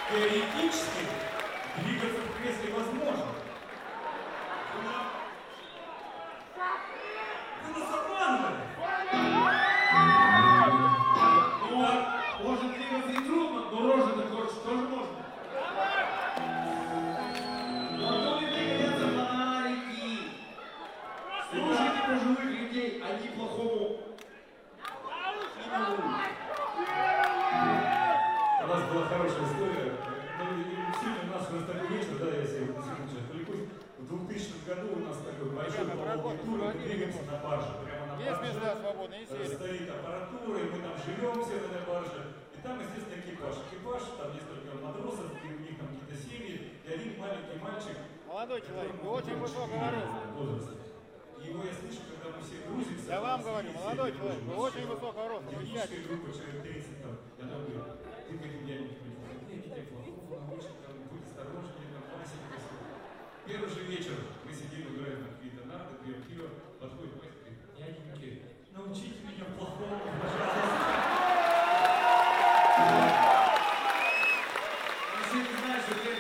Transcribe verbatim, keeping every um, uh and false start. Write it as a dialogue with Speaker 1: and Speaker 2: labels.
Speaker 1: Теоретически двигаться в кресле возможно. Вы нас обманывали.
Speaker 2: Ну, а может двигаться и трудно, но рожи-то хочешь, тоже можно. Потом не пригодятся фонарики. Слушайте пожилых людей, они плохому.
Speaker 1: У нас была хорошая история. Ну, сегодня у нас уже такой вечер, да, я себе на секунду сейчас отвлекусь. В двухтысячном году у нас такой большой половой тур, мы двигаемся на барже. Прямо на
Speaker 3: Есть
Speaker 1: барже
Speaker 3: места свободные, есть.
Speaker 1: стоит аппаратура, и мы там живем все на этой барже. И там, естественно, экипаж. Экипаж, там несколько матросов, и у них там какие-то семьи, и один маленький мальчик.
Speaker 3: Молодой человек, вы очень высокого роста.
Speaker 1: Возраста. И его я слышу, когда мы все грузимся.
Speaker 3: Я вам говорю, молодой человек, вы очень высокого роста. Вы
Speaker 1: Техническая
Speaker 3: сядете.
Speaker 1: группа, человек тридцать там. Я говорю, ты к этим дяденькам не ничего плохого, научишь, там, будь осторожнее, там, классика. Первый же вечер мы сидим, играем на какие-то нарды, пьем пиво, подходит мастер, говорит, дяденьки, научите меня плохому, пожалуйста.
Speaker 2: Если не знаешь, что ты